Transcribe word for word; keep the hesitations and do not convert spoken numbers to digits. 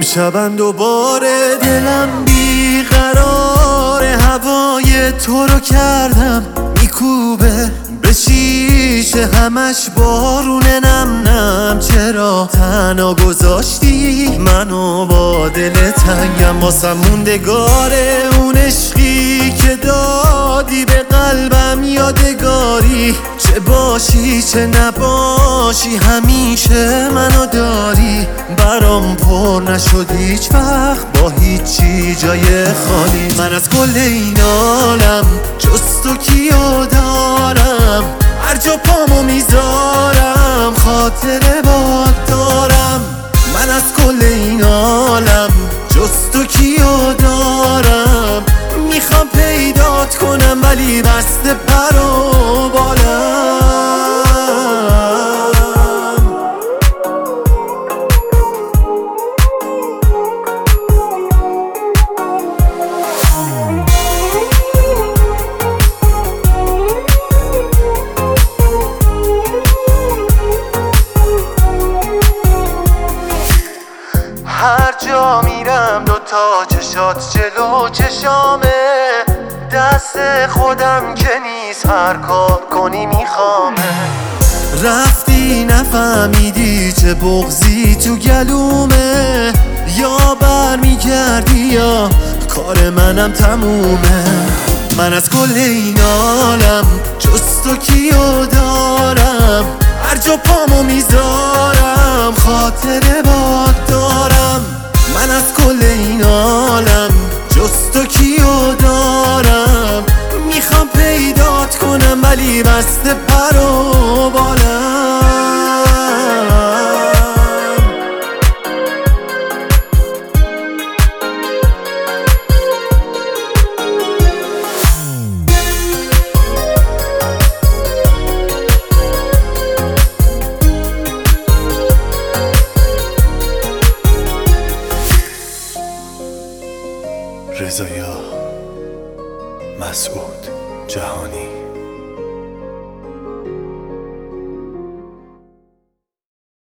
امشبم دوباره دلم بیقرار، هوای تو رو کردم میکوبه به شیشه، همش بارونه نم نم. چرا تنها گذاشتی منو با دل تنگم؟ واسم موندگاره اون عشقی که دادی به قلبم، یادگاری. چه باشی چه نباشی همیشه منو داری. برام پر نشد هیچ وقت با هیچی جای خالی. من از کل این عالم جز تو کیو دارم؟ هر جا پامو میذارم خاطره باد دارم. من از کل این عالم جز تو کیو دارم؟ میخوام پیدات کنم ولی بسته پر و بالم. هر جا میرم دوتا چشات جلو چشامه، دست خودم که نیست هر کار کنی میخوامه. رفتی نفهمیدی چه بغضی تو گلومه، یا برمیگردی یا کار منم تمومه. من از کل این عالم جز تو کیو دارم؟ هر جا پامو میذارم خاطره باد دارم. من از کل این عالم جز تو کیو دارم؟ میخوام پیدات کنم ولی بسته پر و بالم. رضا مسعود جهانی.